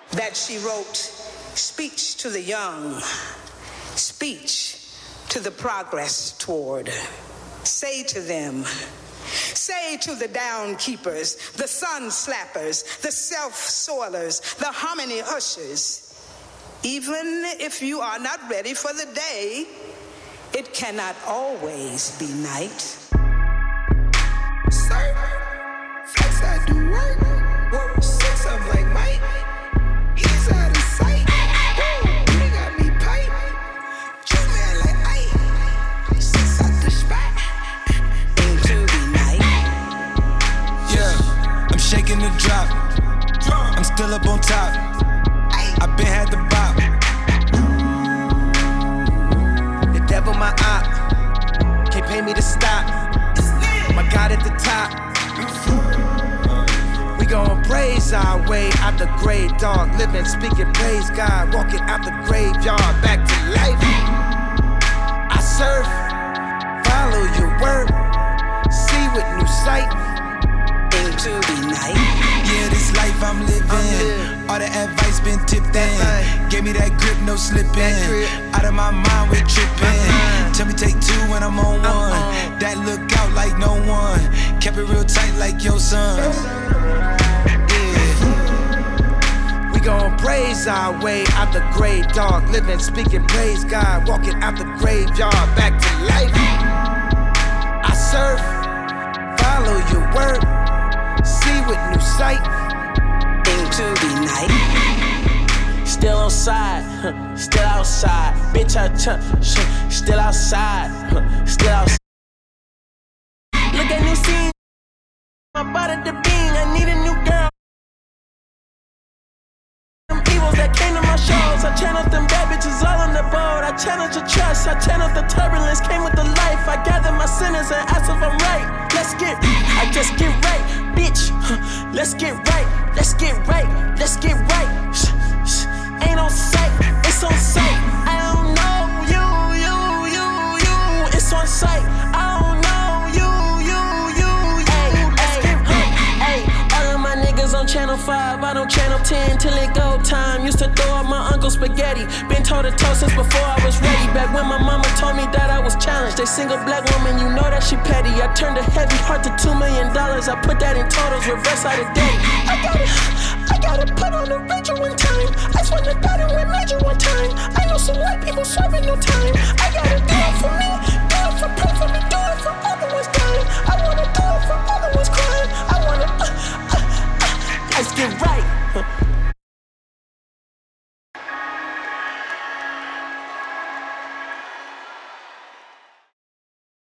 that she wrote speech to the young, speech to the progress toward. Say to them, say to the downkeepers, the sun slappers, the self-soilers, the harmony ushers, even if you are not ready for the day, it cannot always be night. Sir, flex I do work. Work 6 up like Mike. He's out of sight. They got me pipe. True man like Ike. 6 out the spot. Into the night. Yeah, I'm shaking the drop. I'm still up on top. I been had the bop. The devil my op. Can't pay me to stop. My God at the top. We gon' praise our way out the grave, dog. Living, speaking, praise God. Walking out the graveyard, back to life. I serve, follow your word. See with new sight. Into the night. Yeah, this life I'm living. All the advice been tipped in. Gave me that grip, no slipping. Out of my mind, we're tripping. Tell me take 2 when I'm on 1. That look out like no one. Kept it real tight like your son. Yeah. We gon' praise our way out the grave, dog. Living, speaking, praise God. Walking out the graveyard, back to life. I serve, follow your word. See with new sight. Into the night. Still outside, still outside. Bitch, still outside, still outside. Look at new scene. I'm about at the bean. I need a new girl. Them evils that came to my shows. I channeled them bad bitches all on the boat. I channeled your trust. I channeled the turbulence. Came with the life. I gathered my sinners and asked if I'm right. Let's get, I just get right, bitch. Let's get right. Let's get right. Let's get right. Ain't on sight, it's on sight. I don't know you. It's on sight. I don't know you. Ay, let's get right. Ay, all of my niggas on channel 5. I don't channel 10 till it go time. Used to throw up my uncle's spaghetti. Been toe to toe since before I was ready. Back when my mama told me that I was challenged. They single black woman, you know that she petty. I turned a heavy heart to $2 million. I put that in totals, reverse out of daddy. I gotta put on the Ranger one time. I swear to God it went major one time. I know some white people serving no time. I gotta do it for me, do it for pray for me, do it for all the ones dying. I wanna do it for all the ones crying. I wanna, let's get right.